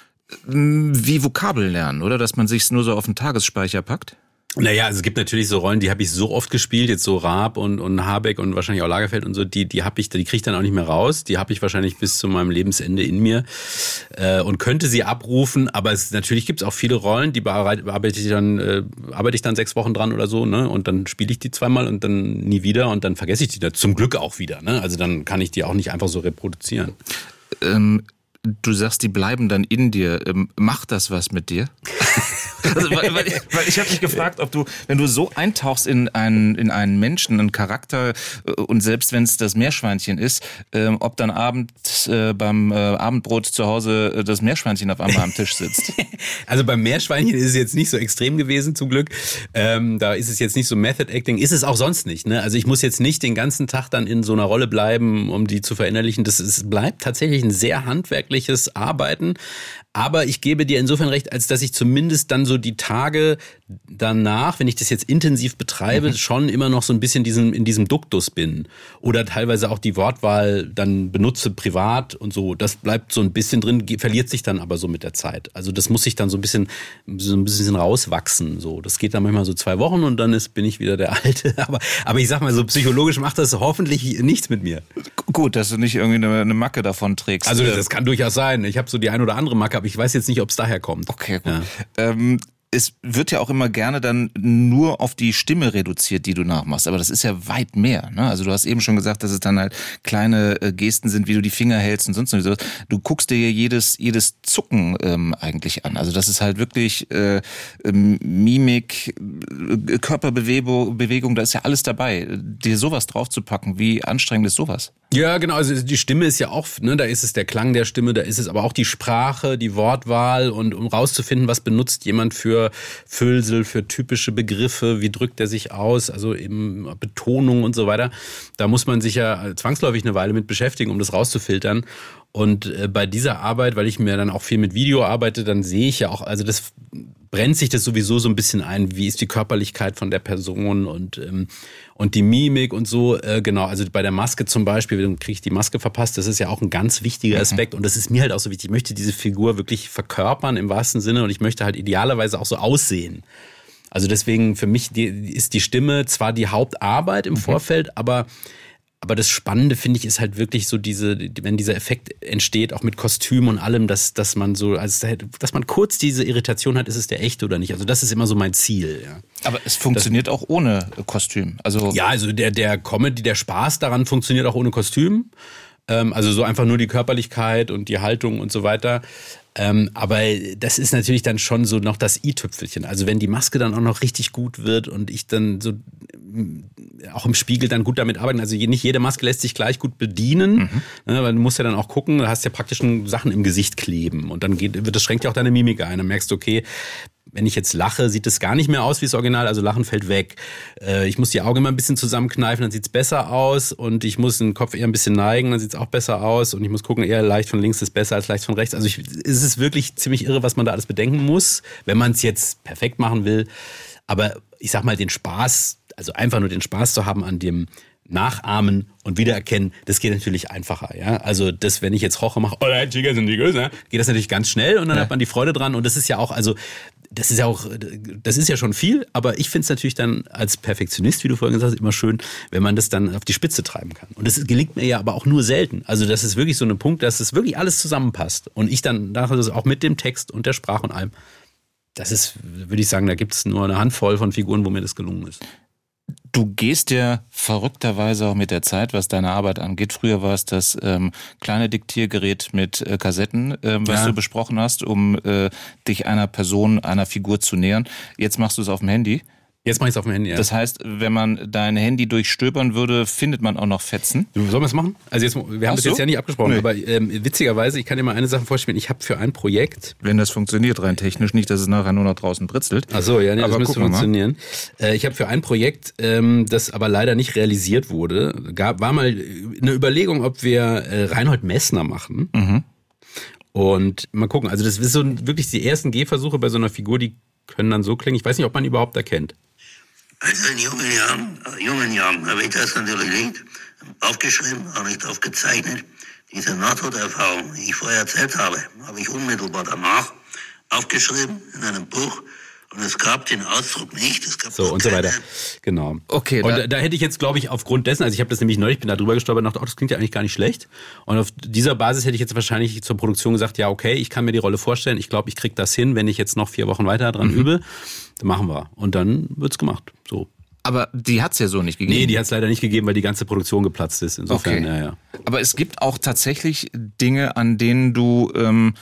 wie Vokabeln lernen, oder? Dass man sich's nur so auf den Tagesspeicher packt. Naja, also es gibt natürlich so Rollen, die habe ich so oft gespielt, jetzt so Raab und Habeck und wahrscheinlich auch Lagerfeld und so, die kriege ich dann auch nicht mehr raus. Die habe ich wahrscheinlich bis zu meinem Lebensende in mir und könnte sie abrufen, aber natürlich gibt es auch viele Rollen, die arbeite ich dann 6 Wochen dran oder so, ne? Und dann spiele ich die zweimal und dann nie wieder und dann vergesse ich die da zum Glück auch wieder, ne? Also dann kann ich die auch nicht einfach so reproduzieren. Du sagst, die bleiben dann in dir. Macht das was mit dir? Also, weil ich habe mich gefragt, ob du, wenn du so eintauchst in einen Menschen, einen Charakter und selbst wenn es das Meerschweinchen ist, ob dann abends beim Abendbrot zu Hause das Meerschweinchen auf einmal am Tisch sitzt. Also beim Meerschweinchen ist es jetzt nicht so extrem gewesen, zum Glück. Da ist es jetzt nicht so Method Acting, ist es auch sonst nicht. Ne? Also ich muss jetzt nicht den ganzen Tag dann in so einer Rolle bleiben, um die zu verinnerlichen. Bleibt tatsächlich ein sehr handwerkliches Arbeiten. Aber ich gebe dir insofern recht, als dass ich zumindest dann so die Tage danach, wenn ich das jetzt intensiv betreibe, schon immer noch so ein bisschen in diesem Duktus bin. Oder teilweise auch die Wortwahl dann benutze privat und so. Das bleibt so ein bisschen drin, verliert sich dann aber so mit der Zeit. Also das muss sich dann so ein bisschen rauswachsen. So, das geht dann manchmal so 2 Wochen und dann bin ich wieder der Alte. Aber ich sag mal so, psychologisch macht das hoffentlich nichts mit mir. Gut, dass du nicht irgendwie eine Macke davon trägst. Also das kann durchaus sein. Ich habe so die ein oder andere Macke, aber ich weiß jetzt nicht, ob es daher kommt. Okay, gut. Ja. Es wird ja auch immer gerne dann nur auf die Stimme reduziert, die du nachmachst. Aber das ist ja weit mehr. Ne? Also du hast eben schon gesagt, dass es dann halt kleine Gesten sind, wie du die Finger hältst und sonst so. Du guckst dir jedes Zucken eigentlich an. Also das ist halt wirklich Mimik, Körperbewegung, da ist ja alles dabei. Dir sowas draufzupacken, wie anstrengend ist sowas? Ja, genau. Also die Stimme ist ja auch, ne, da ist es der Klang der Stimme, da ist es aber auch die Sprache, die Wortwahl und um rauszufinden, was benutzt jemand für Füllsel, für typische Begriffe, wie drückt er sich aus, also eben Betonung und so weiter. Da muss man sich ja zwangsläufig eine Weile mit beschäftigen, um das rauszufiltern. Und bei dieser Arbeit, weil ich mir dann auch viel mit Video arbeite, dann sehe ich ja auch, also das brennt sich das sowieso so ein bisschen ein, wie ist die Körperlichkeit von der Person und die Mimik und so. Genau, also bei der Maske zum Beispiel, dann kriege ich die Maske verpasst, das ist ja auch ein ganz wichtiger Aspekt und das ist mir halt auch so wichtig. Ich möchte diese Figur wirklich verkörpern im wahrsten Sinne und ich möchte halt idealerweise auch so aussehen. Also deswegen für mich ist die Stimme zwar die Hauptarbeit im Vorfeld, aber das Spannende, finde ich, ist halt wirklich so wenn dieser Effekt entsteht, auch mit Kostüm und allem, dass man so, also dass man kurz diese Irritation hat, ist es der echte oder nicht. Also das ist immer so mein Ziel. Ja. Aber es funktioniert auch ohne Kostüm. Also ja, also der Comedy, der Spaß daran funktioniert auch ohne Kostüm. Also so einfach nur die Körperlichkeit und die Haltung und so weiter. Aber das ist natürlich dann schon so noch das i-Tüpfelchen. Also wenn die Maske dann auch noch richtig gut wird und ich dann so auch im Spiegel dann gut damit arbeiten. Also nicht jede Maske lässt sich gleich gut bedienen, ne, weil du musst ja dann auch gucken, du hast ja praktisch Sachen im Gesicht kleben und dann das schränkt ja auch deine Mimik ein. Dann merkst du, okay, wenn ich jetzt lache, sieht es gar nicht mehr aus wie das Original, also Lachen fällt weg. Ich muss die Augen immer ein bisschen zusammenkneifen, dann sieht's besser aus und ich muss den Kopf eher ein bisschen neigen, dann sieht's auch besser aus und ich muss gucken, eher leicht von links ist besser als leicht von rechts. Also es ist wirklich ziemlich irre, was man da alles bedenken muss, wenn man es jetzt perfekt machen will. Aber ich sag mal, den Spaß, also einfach nur den Spaß zu haben an dem nachahmen und wiedererkennen, das geht natürlich einfacher, ja. Also das, wenn ich jetzt Roche mache, geht das natürlich ganz schnell und dann hat man die Freude dran und das ist ja auch, also das ist ja schon viel, aber ich finde es natürlich dann als Perfektionist, wie du vorhin gesagt hast, immer schön, wenn man das dann auf die Spitze treiben kann. Und das gelingt mir ja aber auch nur selten. Also das ist wirklich so ein Punkt, dass es wirklich alles zusammenpasst und ich dann dachte, das auch mit dem Text und der Sprache und allem, das ist, würde ich sagen, da gibt es nur eine Handvoll von Figuren, wo mir das gelungen ist. Du gehst ja verrückterweise auch mit der Zeit, was deine Arbeit angeht. Früher war es das kleine Diktiergerät mit Kassetten, was du besprochen hast, um dich einer Person, einer Figur zu nähern. Jetzt machst du es auf dem Handy. Jetzt mache ich es auf dem Handy, ja. Das heißt, wenn man dein Handy durchstöbern würde, findet man auch noch Fetzen. Sollen wir es machen? Also wir haben das jetzt ja nicht abgesprochen, aber witzigerweise, ich kann dir mal eine Sache vorstellen, ich habe für ein Projekt... Wenn das funktioniert, rein technisch, nicht, dass es nachher nur noch draußen britzelt. Ach so, ja, nee, aber das müsste funktionieren. Ich habe für ein Projekt, das aber leider nicht realisiert wurde, war mal eine Überlegung, ob wir Reinhold Messner machen. Mhm. Und mal gucken, also das ist so wirklich die ersten Gehversuche bei so einer Figur, die können dann so klingen. Ich weiß nicht, ob man die überhaupt erkennt. Also in jungen Jahren habe ich das natürlich nicht aufgeschrieben, auch nicht aufgezeichnet. Diese Nahtoderfahrung, die ich vorher erzählt habe ich unmittelbar danach aufgeschrieben in einem Buch. Und es gab den Ausdruck nicht. Es gab so und so weiter. Genau. Okay. Und da hätte ich jetzt, glaube ich, aufgrund dessen, also ich habe das nämlich neulich, bin da drüber gestolpert und dachte, das klingt ja eigentlich gar nicht schlecht. Und auf dieser Basis hätte ich jetzt wahrscheinlich zur Produktion gesagt, ja, okay, ich kann mir die Rolle vorstellen. Ich glaube, ich kriege das hin, wenn ich jetzt noch 4 Wochen weiter dran übe. Dann machen wir. Und dann wird's gemacht. So. Aber die hat's ja so nicht gegeben. Nee, die hat's leider nicht gegeben, weil die ganze Produktion geplatzt ist. Insofern, okay. Ja. Aber es gibt auch tatsächlich Dinge, an denen du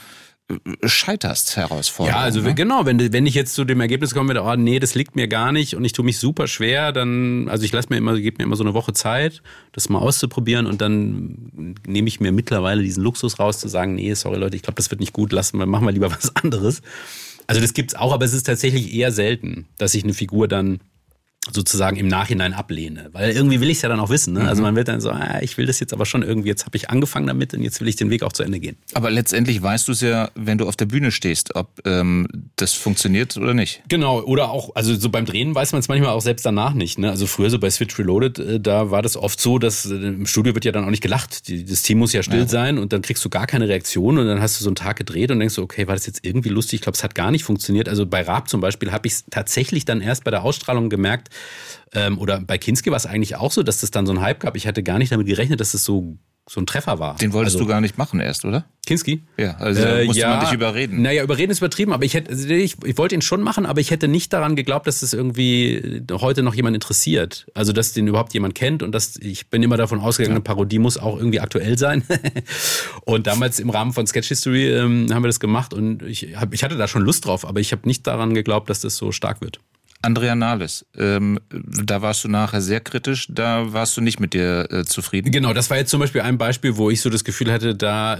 scheiterst, Herausforderungen. Ja, also genau, wenn ich jetzt zu dem Ergebnis komme, nee, das liegt mir gar nicht und ich tue mich super schwer, dann, also ich gebe mir immer so eine Woche Zeit, das mal auszuprobieren und dann nehme ich mir mittlerweile diesen Luxus raus, zu sagen, nee, sorry Leute, ich glaube, das wird nicht gut, machen wir lieber was anderes. Also das gibt's auch, aber es ist tatsächlich eher selten, dass ich eine Figur dann sozusagen im Nachhinein ablehne. Weil irgendwie will ich es ja dann auch wissen. Ne? Also man wird dann so, ich will das jetzt aber schon irgendwie, jetzt habe ich angefangen damit und jetzt will ich den Weg auch zu Ende gehen. Aber letztendlich weißt du es ja, wenn du auf der Bühne stehst, ob das funktioniert oder nicht. Genau, oder auch, also so beim Drehen weiß man es manchmal auch selbst danach nicht. Ne? Also früher so bei Switch Reloaded, da war das oft so, dass im Studio wird ja dann auch nicht gelacht. Das Team muss ja still sein und dann kriegst du gar keine Reaktion und dann hast du so einen Tag gedreht und denkst so, okay, war das jetzt irgendwie lustig? Ich glaube, es hat gar nicht funktioniert. Also bei Raab zum Beispiel habe ich es tatsächlich dann erst bei der Ausstrahlung gemerkt, oder bei Kinski war es eigentlich auch so, dass das dann so einen Hype gab. Ich hatte gar nicht damit gerechnet, dass das so ein Treffer war. Den wolltest du gar nicht machen erst, oder? Kinski? Ja, also musste man dich überreden. Naja, überreden ist übertrieben, aber ich wollte ihn schon machen, aber ich hätte nicht daran geglaubt, dass das irgendwie heute noch jemand interessiert. Also, dass den überhaupt jemand kennt und ich bin immer davon ausgegangen, eine Parodie muss auch irgendwie aktuell sein. Und damals im Rahmen von Sketch History haben wir das gemacht und ich hatte da schon Lust drauf, aber ich habe nicht daran geglaubt, dass das so stark wird. Andrea Nahles, da warst du nachher sehr kritisch, da warst du nicht mit dir zufrieden. Genau, das war jetzt zum Beispiel ein Beispiel, wo ich so das Gefühl hatte, da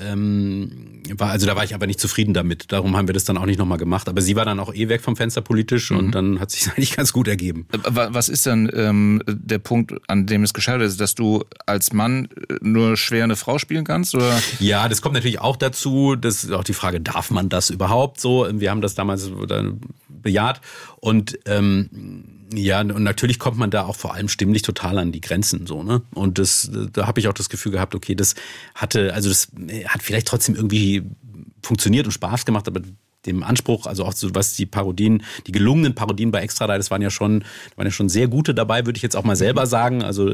war ich aber nicht zufrieden damit. Darum haben wir das dann auch nicht nochmal gemacht. Aber sie war dann auch weg vom Fenster politisch und dann hat sich eigentlich ganz gut ergeben. Was ist dann der Punkt, an dem es gescheitert ist, dass du als Mann nur schwer eine Frau spielen kannst? Oder? Ja, das kommt natürlich auch dazu. Das ist auch die Frage, darf man das überhaupt so? Wir haben das damals bejaht und und natürlich kommt man da auch vor allem stimmlich total an die Grenzen so, ne? Und da habe ich auch das Gefühl gehabt, okay, das hat vielleicht trotzdem irgendwie funktioniert und Spaß gemacht, aber dem Anspruch, also auch so was die gelungenen Parodien bei Extra 3, waren ja schon sehr gute dabei, würde ich jetzt auch mal selber sagen. Also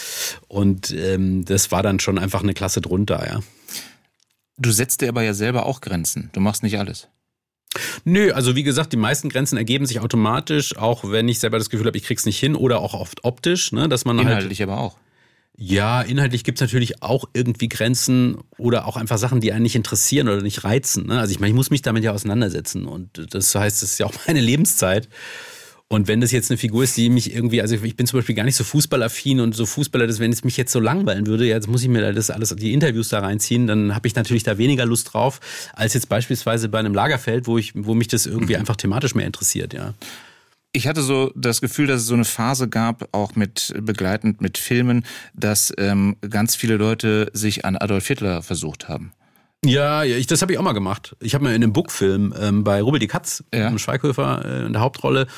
das war dann schon einfach eine Klasse drunter, ja. Du setzt dir aber ja selber auch Grenzen. Du machst nicht alles. Nö, also wie gesagt, die meisten Grenzen ergeben sich automatisch, auch wenn ich selber das Gefühl habe, ich krieg's nicht hin oder auch oft optisch, ne, dass man inhaltlich aber auch. Ja, inhaltlich gibt's natürlich auch irgendwie Grenzen oder auch einfach Sachen, die einen nicht interessieren oder nicht reizen, ne? Also ich muss mich damit ja auseinandersetzen und das heißt, das ist ja auch meine Lebenszeit. Und wenn das jetzt eine Figur ist, die mich irgendwie, also ich bin zum Beispiel gar nicht so fußballaffin und so Fußballer, wenn es mich jetzt so langweilen würde, jetzt muss ich mir das alles, die Interviews da reinziehen, dann habe ich natürlich da weniger Lust drauf, als jetzt beispielsweise bei einem Lagerfeld, wo mich das irgendwie einfach thematisch mehr interessiert, ja. Ich hatte so das Gefühl, dass es so eine Phase gab, auch begleitend mit Filmen, dass ganz viele Leute sich an Adolf Hitler versucht haben. Ja, das habe ich auch mal gemacht. Ich habe mal in einem Book-Film bei Rubbel die Katz, Schweighöfer in der Hauptrolle,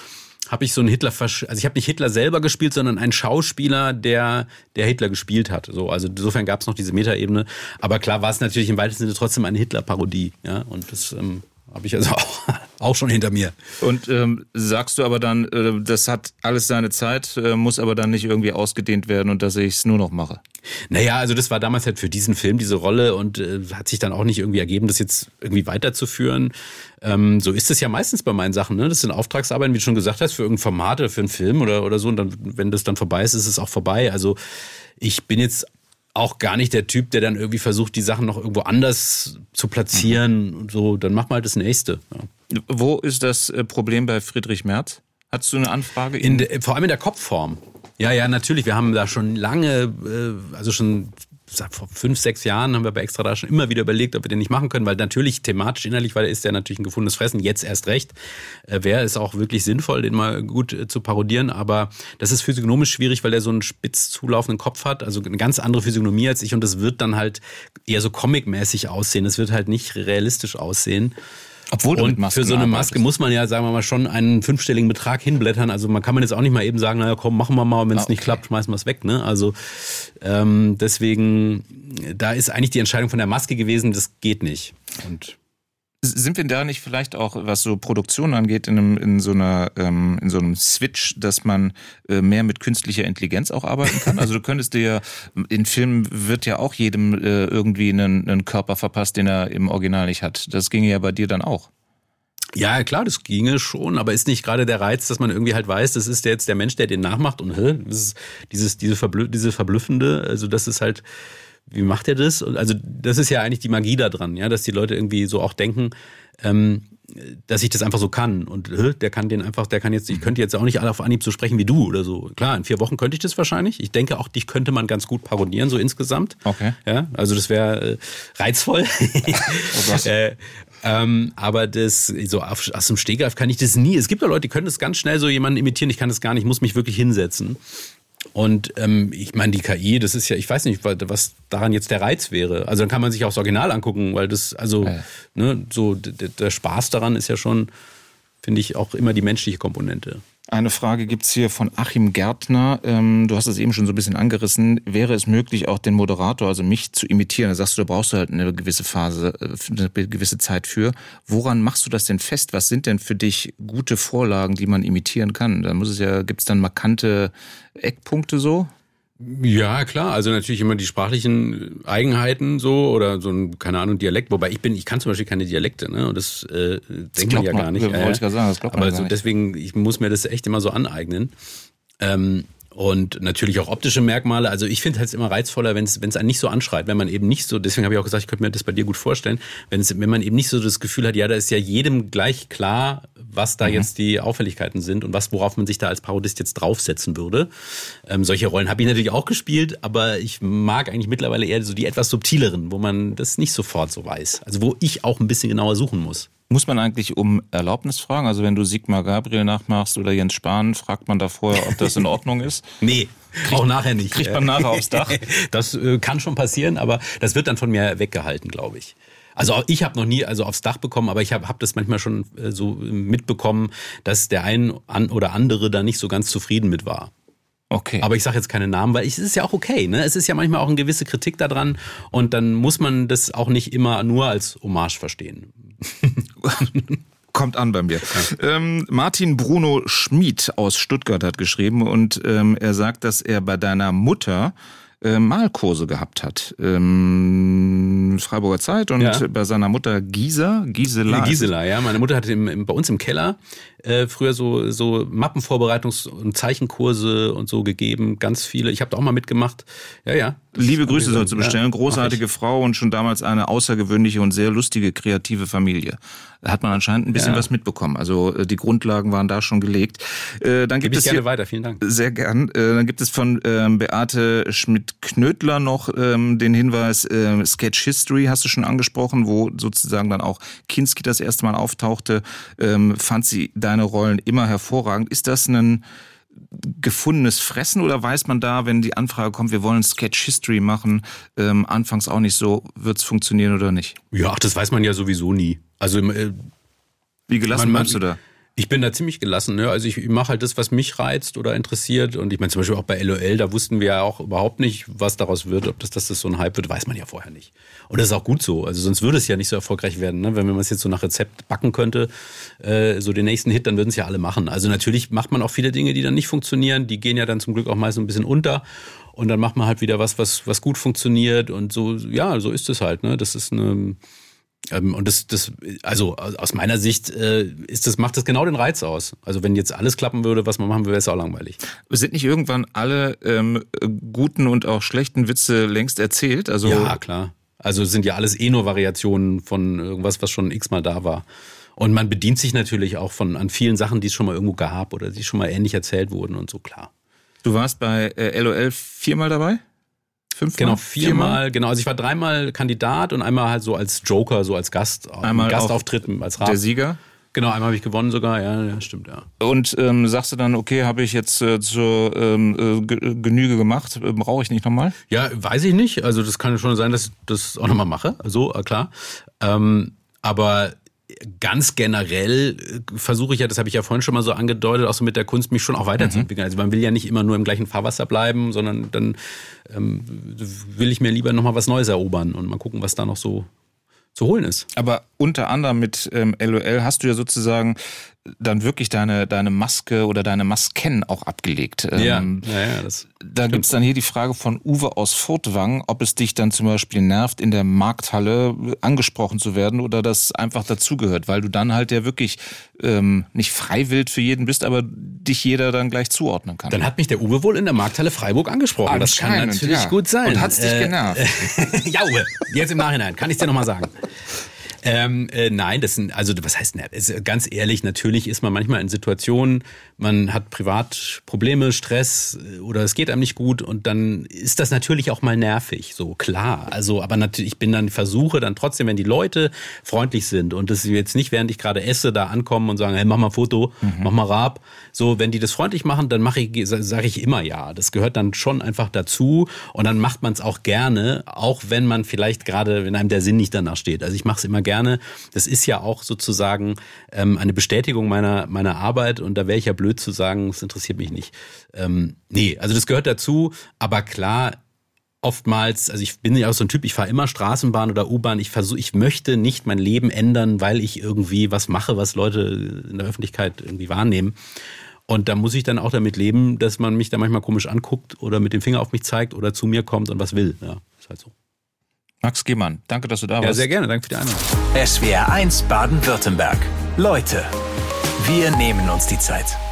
habe ich so einen Hitler, also ich habe nicht Hitler selber gespielt, sondern einen Schauspieler, der Hitler gespielt hat. So, also insofern gab es noch diese Metaebene. Aber klar war es natürlich im weitesten Sinne trotzdem eine Hitler-Parodie. Ja? Und das habe ich also auch schon hinter mir. Und sagst du aber dann, das hat alles seine Zeit, muss aber dann nicht irgendwie ausgedehnt werden und dass ich es nur noch mache? Naja, also das war damals halt für diesen Film diese Rolle und hat sich dann auch nicht irgendwie ergeben, das jetzt irgendwie weiterzuführen. So ist es ja meistens bei meinen Sachen. Ne? Das sind Auftragsarbeiten, wie du schon gesagt hast, für irgendein Format oder für einen Film oder so. Und dann, wenn das dann vorbei ist, ist es auch vorbei. Also ich bin jetzt auch gar nicht der Typ, der dann irgendwie versucht, die Sachen noch irgendwo anders zu platzieren und so. Dann mach mal das Nächste. Ja. Wo ist das Problem bei Friedrich Merz? Hattest du eine Anfrage? Vor allem in der Kopfform. Ja, natürlich. Wir haben da schon lange, also schon vor 5, 6 Jahren haben wir bei Extra da schon immer wieder überlegt, ob wir den nicht machen können, weil natürlich thematisch, innerlich, weil ist der natürlich ein gefundenes Fressen, jetzt erst recht. Wäre es auch wirklich sinnvoll, den mal gut zu parodieren, aber das ist physiognomisch schwierig, weil er so einen spitz zulaufenden Kopf hat, also eine ganz andere Physiognomie als ich und das wird dann halt eher so comic-mäßig aussehen, es wird halt nicht realistisch aussehen. Obwohl und für so eine Maske muss man ja, sagen wir mal, schon einen 5-stelligen Betrag hinblättern. Also man kann jetzt auch nicht mal eben sagen, naja, komm, machen wir mal, wenn es nicht klappt, schmeißen wir es weg. Ne? Also deswegen, da ist eigentlich die Entscheidung von der Maske gewesen, das geht nicht. Und sind wir da nicht vielleicht auch, was so Produktion angeht, in so einem Switch, dass man mehr mit künstlicher Intelligenz auch arbeiten kann? Also du könntest dir ja, in Filmen wird ja auch jedem irgendwie einen Körper verpasst, den er im Original nicht hat. Das ginge ja bei dir dann auch. Ja, klar, das ginge schon, aber ist nicht gerade der Reiz, dass man irgendwie halt weiß, das ist jetzt der Mensch, der den nachmacht und das ist diese Verblüffende, also das ist halt, wie macht er das? Also das ist ja eigentlich die Magie da dran, ja, dass die Leute irgendwie so auch denken, dass ich das einfach so kann und der kann jetzt, ich könnte jetzt auch nicht alle auf Anhieb so sprechen wie du oder so. Klar, in 4 Wochen könnte ich das wahrscheinlich. Ich denke auch, dich könnte man ganz gut parodieren, so insgesamt. Okay. Ja, also das wäre reizvoll. Aber das, so aus dem Stegreif kann ich das nie. Es gibt ja Leute, die können das ganz schnell so jemanden imitieren. Ich kann das gar nicht, ich muss mich wirklich hinsetzen. Und ich meine, die KI, das ist ja, ich weiß nicht, was daran jetzt der Reiz wäre. Also dann kann man sich auch das Original angucken, weil das, also, ne, so der Spaß daran ist ja schon, finde ich, auch immer die menschliche Komponente. Eine Frage gibt's hier von Achim Gärtner. Du hast es eben schon so ein bisschen angerissen. Wäre es möglich, auch den Moderator, also mich, zu imitieren? Da sagst du, da brauchst du halt eine gewisse Phase, eine gewisse Zeit für. Woran machst du das denn fest? Was sind denn für dich gute Vorlagen, die man imitieren kann? Da gibt's dann markante Eckpunkte so? Ja, klar. Also natürlich immer die sprachlichen Eigenheiten so oder so ein, keine Ahnung, Dialekt. Wobei ich kann zum Beispiel keine Dialekte, ne? Und das denkt man ja gar nicht. Wollte ich gerade sagen, das glaubt man aber gar so nicht. deswegen, ich muss mir das echt immer so aneignen. Und natürlich auch optische Merkmale. Also ich finde halt immer reizvoller, wenn es einen nicht so anschreit, wenn man eben nicht so, deswegen habe ich auch gesagt, ich könnte mir das bei dir gut vorstellen, wenn man eben nicht so das Gefühl hat, ja, da ist ja jedem gleich klar, was da jetzt die Auffälligkeiten sind und worauf man sich da als Parodist jetzt draufsetzen würde. Solche Rollen habe ich natürlich auch gespielt, aber ich mag eigentlich mittlerweile eher so die etwas subtileren, wo man das nicht sofort so weiß. Also wo ich auch ein bisschen genauer suchen muss. Muss man eigentlich um Erlaubnis fragen? Also wenn du Sigmar Gabriel nachmachst oder Jens Spahn, fragt man da vorher, ob das in Ordnung ist? Nee, auch nachher nicht. Kriegt man nachher aufs Dach? Das kann schon passieren, aber das wird dann von mir weggehalten, glaube ich. Also ich habe noch nie aufs Dach bekommen, aber ich hab das manchmal schon so mitbekommen, dass der ein oder andere da nicht so ganz zufrieden mit war. Okay. Aber ich sage jetzt keine Namen, weil es ist ja auch okay, ne? Es ist ja manchmal auch eine gewisse Kritik da dran und dann muss man das auch nicht immer nur als Hommage verstehen. Kommt an bei mir. Martin Bruno Schmid aus Stuttgart hat geschrieben und er sagt, dass er bei deiner Mutter Malkurse gehabt hat. Freiburger Zeit und bei seiner Mutter Gisela. Gisela, ja. Meine Mutter hatte bei uns im Keller früher so Mappenvorbereitungs- und Zeichenkurse und so gegeben. Ganz viele. Ich habe da auch mal mitgemacht. Ja. Liebe Grüße sollst du bestellen. Großartige Frau und schon damals eine außergewöhnliche und sehr lustige, kreative Familie. Da hat man anscheinend ein bisschen was mitbekommen. Also die Grundlagen waren da schon gelegt. Dann gibt es gerne weiter. Vielen Dank. Sehr gern. Dann gibt es von Beate Schmidt-Knödler noch den Hinweis, Sketch History hast du schon angesprochen, wo sozusagen dann auch Kinski das erste Mal auftauchte. Fand sie deine Rollen immer hervorragend. Ist das ein gefundenes Fressen oder weiß man da, wenn die Anfrage kommt, wir wollen Sketch History machen, anfangs auch nicht so, wird es funktionieren oder nicht? Ja, das weiß man ja sowieso nie. Also wie gelassen meinst du da? Ich bin da ziemlich gelassen. Ne? Also ich mache halt das, was mich reizt oder interessiert. Und ich meine zum Beispiel auch bei LOL, da wussten wir ja auch überhaupt nicht, was daraus wird. Ob das so ein Hype wird, weiß man ja vorher nicht. Und das ist auch gut so. Also sonst würde es ja nicht so erfolgreich werden. Ne? Wenn man es jetzt so nach Rezept backen könnte, so den nächsten Hit, dann würden es ja alle machen. Also natürlich macht man auch viele Dinge, die dann nicht funktionieren. Die gehen ja dann zum Glück auch meist ein bisschen unter. Und dann macht man halt wieder was gut funktioniert. Und so, ja, so ist es halt. Ne? Das ist eine... Und also aus meiner Sicht macht das genau den Reiz aus. Also wenn jetzt alles klappen würde, was man machen würde, wäre es auch langweilig. Sind nicht irgendwann alle guten und auch schlechten Witze längst erzählt? Also ja, klar. Also sind ja alles nur Variationen von irgendwas, was schon x-mal da war. Und man bedient sich natürlich auch an vielen Sachen, die es schon mal irgendwo gab oder die schon mal ähnlich erzählt wurden und so, klar. Du warst bei LOL 4-mal dabei? 5-mal? Genau, 4-mal. Genau, also ich war 3-mal Kandidat und einmal halt so als Joker, so als Gast. Einmal Gastauftritt als Rab. Der Sieger? Genau, einmal habe ich gewonnen sogar, ja, stimmt, ja. Und sagst du dann, okay, habe ich jetzt zur Genüge gemacht, brauche ich nicht nochmal? Ja, weiß ich nicht. Also das kann schon sein, dass ich das auch nochmal mache, so, klar. Aber ganz generell versuche ich ja, das habe ich ja vorhin schon mal so angedeutet, auch so mit der Kunst mich schon auch weiterzuentwickeln. Also man will ja nicht immer nur im gleichen Fahrwasser bleiben, sondern dann will ich mir lieber nochmal was Neues erobern und mal gucken, was da noch so zu holen ist. Aber unter anderem mit LOL hast du ja sozusagen dann wirklich deine Maske oder deine Masken auch abgelegt. Ja, da gibt's dann hier die Frage von Uwe aus Furtwang, ob es dich dann zum Beispiel nervt, in der Markthalle angesprochen zu werden oder das einfach dazugehört, weil du dann halt ja wirklich nicht freiwillig für jeden bist, aber dich jeder dann gleich zuordnen kann. Dann hat mich der Uwe wohl in der Markthalle Freiburg angesprochen. Das kann natürlich gut sein. Und hat's dich genervt? Ja, Uwe, jetzt im Nachhinein, kann ich dir nochmal sagen. Nein, was heißt nervt? Ganz ehrlich, natürlich ist man manchmal in Situationen, man hat privat Probleme, Stress oder es geht einem nicht gut und dann ist das natürlich auch mal nervig, so klar. Also, aber natürlich, versuche dann trotzdem, wenn die Leute freundlich sind und das jetzt nicht, während ich gerade esse, da ankommen und sagen, hey, mach mal ein Foto, mach mal Rab. So, wenn die das freundlich machen, dann sage ich immer ja. Das gehört dann schon einfach dazu und dann macht man es auch gerne, auch wenn man vielleicht gerade, wenn einem der Sinn nicht danach steht. Also ich mache es immer gerne. Das ist ja auch sozusagen eine Bestätigung meiner Arbeit und da wäre ich ja blöd zu sagen, es interessiert mich nicht. Nee, also das gehört dazu, aber klar, oftmals, also ich bin ja auch so ein Typ, ich fahre immer Straßenbahn oder U-Bahn, ich möchte nicht mein Leben ändern, weil ich irgendwie was mache, was Leute in der Öffentlichkeit irgendwie wahrnehmen. Und da muss ich dann auch damit leben, dass man mich da manchmal komisch anguckt oder mit dem Finger auf mich zeigt oder zu mir kommt und was will. Ja, ist halt so. Max Gehmann, danke, dass du da warst. Ja, sehr gerne. Danke für die Einladung. SWR 1 Baden-Württemberg. Leute, wir nehmen uns die Zeit.